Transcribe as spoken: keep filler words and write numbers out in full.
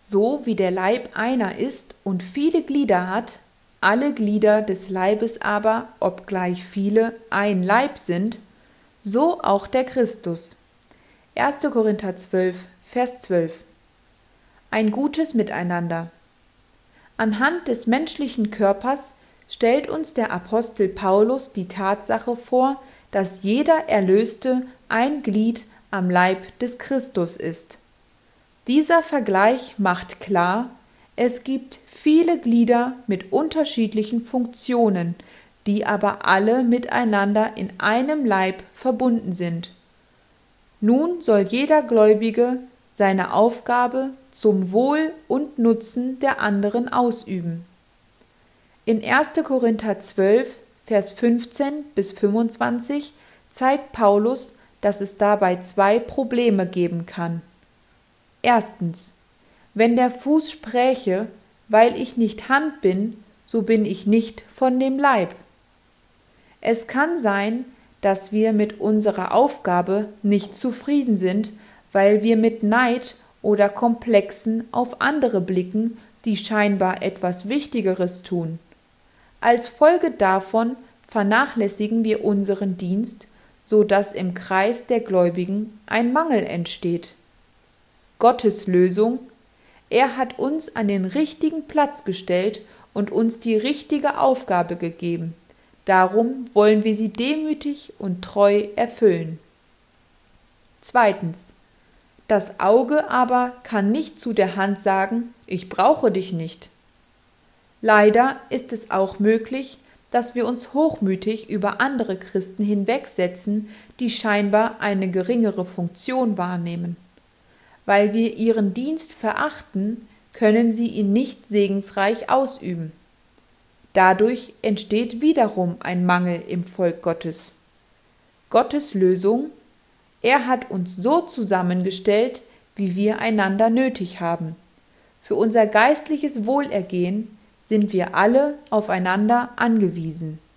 So wie der Leib einer ist und viele Glieder hat, alle Glieder des Leibes aber, obgleich viele, ein Leib sind, so auch der Christus. erster Korinther zwölf, Vers zwölf. Ein gutes Miteinander. Anhand des menschlichen Körpers stellt uns der Apostel Paulus die Tatsache vor, dass jeder Erlöste ein Glied am Leib des Christus ist. Dieser Vergleich macht klar, es gibt viele Glieder mit unterschiedlichen Funktionen, die aber alle miteinander in einem Leib verbunden sind. Nun soll jeder Gläubige seine Aufgabe zum Wohl und Nutzen der anderen ausüben. In erster Korinther zwölf, Vers fünfzehn bis fünfundzwanzig zeigt Paulus, dass es dabei zwei Probleme geben kann. Erstens, wenn der Fuß spräche, weil ich nicht Hand bin, so bin ich nicht von dem Leib. Es kann sein, dass wir mit unserer Aufgabe nicht zufrieden sind, weil wir mit Neid oder Komplexen auf andere blicken, die scheinbar etwas Wichtigeres tun. Als Folge davon vernachlässigen wir unseren Dienst, so dass im Kreis der Gläubigen ein Mangel entsteht. Gottes Lösung: Er hat uns an den richtigen Platz gestellt und uns die richtige Aufgabe gegeben. Darum wollen wir sie demütig und treu erfüllen. Zweitens. Das Auge aber kann nicht zu der Hand sagen, ich brauche dich nicht. Leider ist es auch möglich, dass wir uns hochmütig über andere Christen hinwegsetzen, die scheinbar eine geringere Funktion wahrnehmen. Weil wir ihren Dienst verachten, können sie ihn nicht segensreich ausüben. Dadurch entsteht wiederum ein Mangel im Volk Gottes. Gottes Lösung: Er hat uns so zusammengestellt, wie wir einander nötig haben. Für unser geistliches Wohlergehen sind wir alle aufeinander angewiesen.